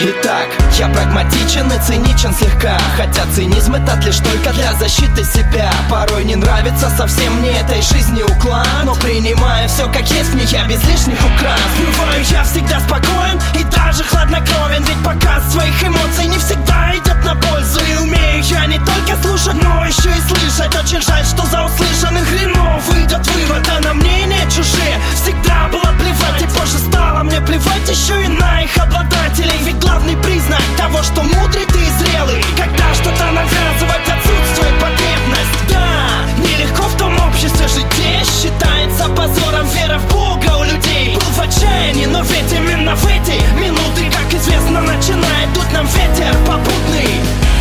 Итак, я прагматичен и циничен слегка, хотя цинизм это лишь только для защиты себя. Порой не нравится совсем мне этой жизни уклад, но принимаю все как есть, мне я без лишних украс. Бываю я всегда спокоен и даже хладнокровен, ведь показ своих эмоций не всегда идет на пользу. И умею я не только слушать, но еще и слышать. Очень жаль, что за услышанных хренов идет вывод, а на мнение чужие всегда было плевать. И позже стало мне плевать еще и на их обладателей. Ведь главный признак того, что мудрый ты и зрелый, когда что-то навязывать отсутствует потребность. Да, нелегко в том обществе жить, где считается позором вера в Бога у людей. Был в отчаянии, но ведь именно в эти минуты, как известно, начинает дуть нам ветер попутный.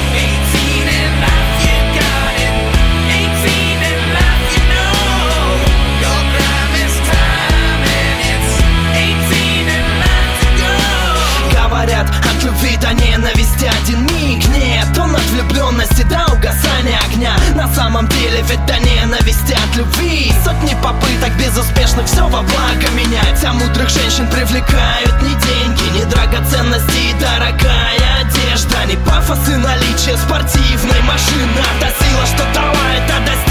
Говорят, от любви до ненависти один миг. Нет, он от влюбленности до угасания огня. На самом деле ведь до ненависти от любви сотни попыток безуспешных все во благо менять. А мудрых женщин привлекают не деньги, не драгоценности и дорогая одежда, не пафос и наличие спортивной машины, а та сила, что дала это достижение.